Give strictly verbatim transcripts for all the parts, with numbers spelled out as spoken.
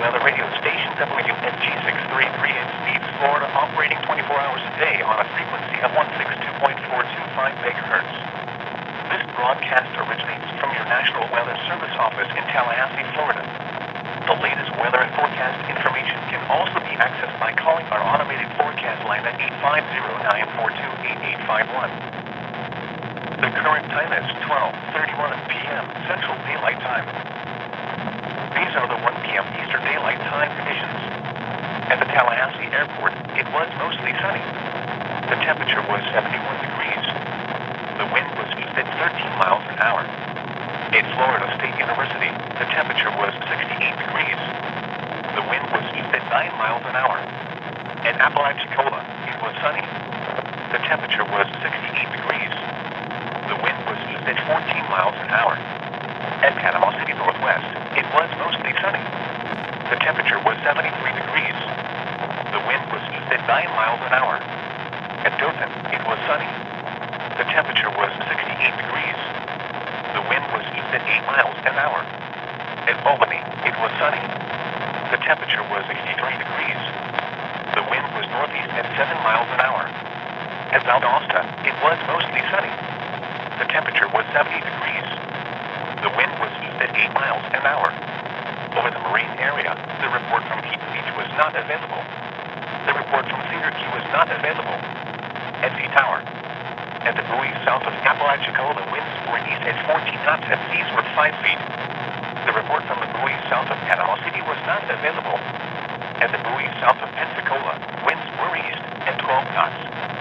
weather radio station W N G six thirty-three in Stevens, Florida, operating twenty-four hours a day on a frequency of one sixty-two point four two five megahertz. This broadcast originates from your National Weather Service office in Tallahassee, Florida. The latest weather and forecast information can also be accessed by calling our automated forecast line at eight five zero, nine four two, eight eight five one. The current time is twelve thirty-one p m Central Daylight Time. These are the one p m Eastern Daylight Time conditions. At the Tallahassee Airport, it was mostly sunny. The temperature was seventy-one degrees. The wind was east at thirteen miles an hour. At Florida State University, the temperature was sixty-eight degrees. The wind was east at nine miles an hour. At Apalachicola, it was sunny. The temperature was sixty-eight degrees. The wind was east at fourteen miles an hour. At Panama City Northwest, it was mostly sunny. The temperature was seventy-three degrees. The wind was east at nine miles an hour. At Dothan, it was sunny. The temperature was sixty-eight degrees. The wind was east at eight miles an hour. At Albany, it was sunny. The temperature was sixty-three degrees. The wind was northeast at seven miles an hour. At Valdosta, it was mostly sunny. The temperature was seventy degrees. The wind was east at eight miles an hour. Over the Marine area, the report from Keaton Beach was not available. The report from Cedar Key was not available. At Sea Tower, at the buoy south of Apalachicola, the winds were east at fourteen knots and seas were five feet. The report from the buoy south of Panama City was not available. At the buoy south of Pensacola, winds were east at twelve knots.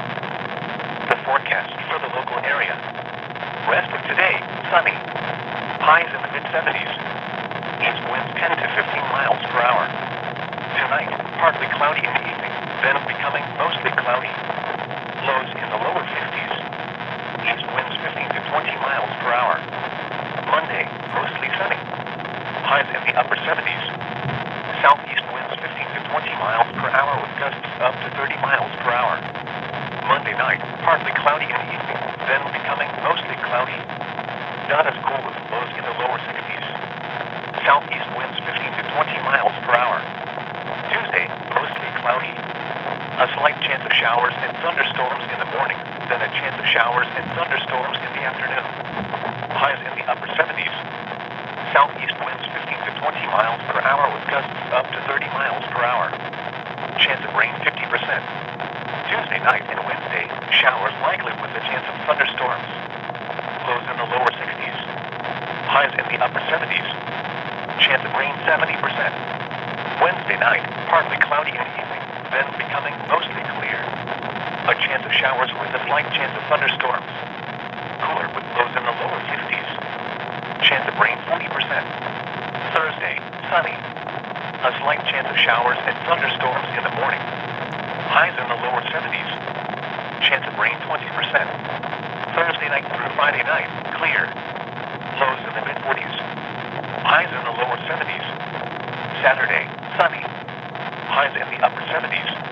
The forecast for the local area. Rest of today, sunny. Highs in the mid seventies. East winds ten to fifteen miles per hour. Tonight, partly cloudy in the evening, then becoming mostly cloudy. Lows in the lower fifties. East winds fifteen to twenty miles per hour. Monday, mostly sunny. Highs in the upper seventies. Southeast winds fifteen to twenty miles per hour with gusts up to thirty miles per hour. Monday night, partly cloudy in the evening, then becoming mostly cloudy. Not as cool with lows in the lower sixties. Southeast winds fifteen to twenty miles per hour. Tuesday, mostly cloudy. A slight chance of showers and thunderstorms in the morning, then a chance of showers and thunderstorms in the afternoon. Highs in the upper seventies. Southeast winds fifteen to twenty miles per hour with gusts up to thirty miles per hour. Chance of rain fifty percent. Tuesday night and Wednesday, showers likely with a chance of thunderstorms. Lows in the lower sixties. Highs in the upper seventies. Chance of rain seventy percent. Wednesday night, partly cloudy in the evening, then becoming mostly clear. A chance of showers with a slight chance of thunderstorms. Cooler with lows in the lower fifties. Chance of rain forty percent. Thursday, sunny. A slight chance of showers and thunderstorms in the morning. Highs in the lower seventies. Chance of rain twenty percent. Thursday night through Friday night, clear. Lows in the mid forties. Highs in the lower seventies. Saturday, sunny. Highs in the upper seventies.